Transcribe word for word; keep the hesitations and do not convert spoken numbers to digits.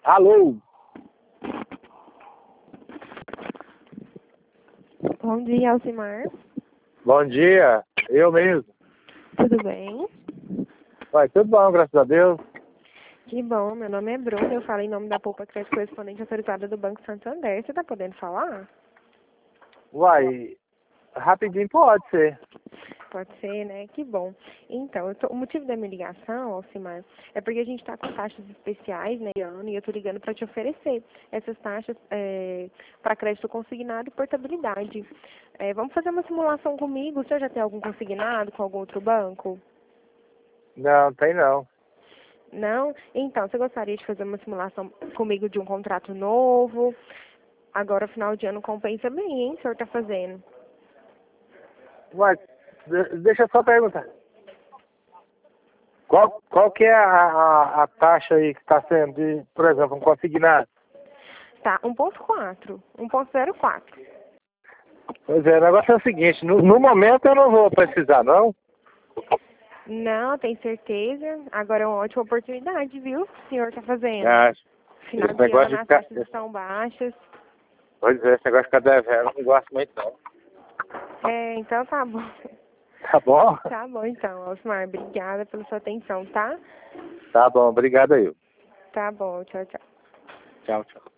Alô? Bom dia, Alcimar. Bom dia, eu mesmo. Tudo bem? Vai, tudo bom, graças a Deus. Que bom, meu nome é Bruna, eu falo em nome da Poupa Crédito Correspondente Autorizada do Banco Santander. Você tá podendo falar? Uai, rapidinho pode ser. Pode ser, né? Que bom. Então, eu tô- o motivo da minha ligação, Alcimar, é porque a gente está com taxas especiais, né, ano, e eu tô ligando para te oferecer essas taxas para crédito consignado e portabilidade. É, vamos fazer uma simulação comigo? O senhor já tem algum consignado com algum outro banco? Não, tem não. Não? Então, você gostaria de fazer uma simulação comigo de um contrato novo? Agora, final de ano compensa bem, hein? O senhor está fazendo. Uai, de- deixa eu só perguntar. Qual, qual que é a, a, a taxa aí que está sendo, de, por exemplo, um consignado? Tá, um ponto quatro. um ponto zero quatro. Pois é, o negócio é o seguinte, no, no momento eu não vou precisar, não. Não, tem certeza. Agora é uma ótima oportunidade, viu? O senhor está fazendo. Ah, Final esse de negócio ano, de as ficar... taxas estão baixas. Pois é, esse negócio de ficar devendo, eu não gosto muito não. É, então tá bom. Tá bom? Tá bom, então, Osmar. Obrigada pela sua atenção, tá? Tá bom, obrigado aí. Tá bom, tchau, tchau. Tchau, tchau.